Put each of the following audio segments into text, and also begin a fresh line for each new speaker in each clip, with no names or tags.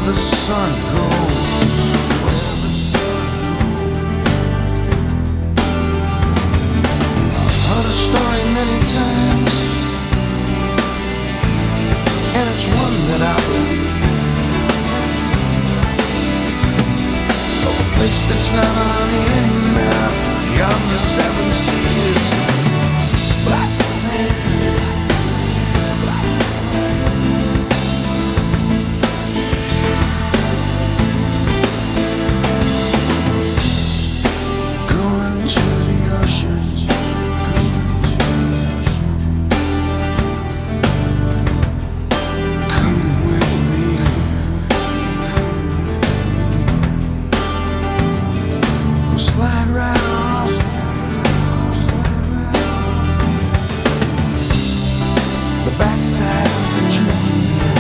the sun goes. I've heard a story many times, and it's one that I believe, of a place that's not on any map beyond the seven seas. Black sand. Slide right off the backside of the train.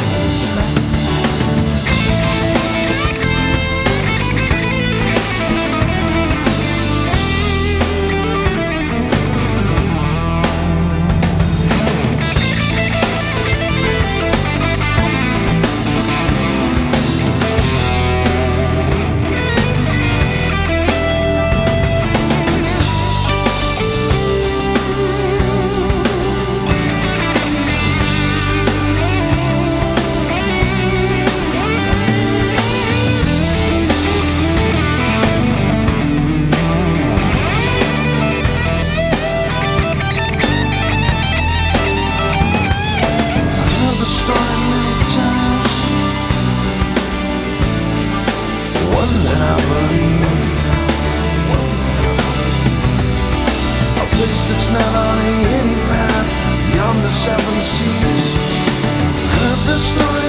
That I believe, a place that's not on any map beyond the seven seas. Heard the story